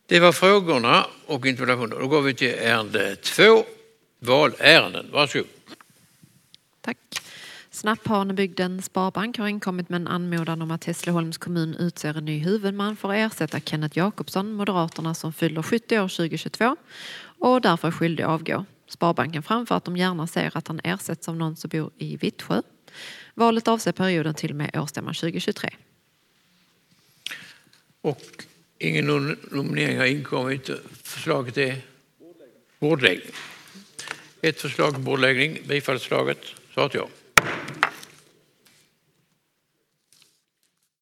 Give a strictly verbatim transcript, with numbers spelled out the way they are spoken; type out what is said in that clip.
Det var frågorna och interpellationerna. Då går vi till ärende två, valärenden. Varsågod. Tack. Snapphanebygden Sparbank har inkommit med en anmodan om att Hässleholms kommun utser en ny huvudman för att ersätta Kenneth Jakobsson, Moderaterna, som fyller sjuttio år tjugohundratjugotvå och därför är skyldig att avgå. Sparbanken framför att de gärna ser att han ersätts av någon som bor i Vittsjö. Valet avser perioden till med årsstämman tjugohundratjugotre. Och ingen nominering har inkommit. Förslaget är bordläggning. Ett förslag bordläggning. Bifallsförslaget. Så att jag.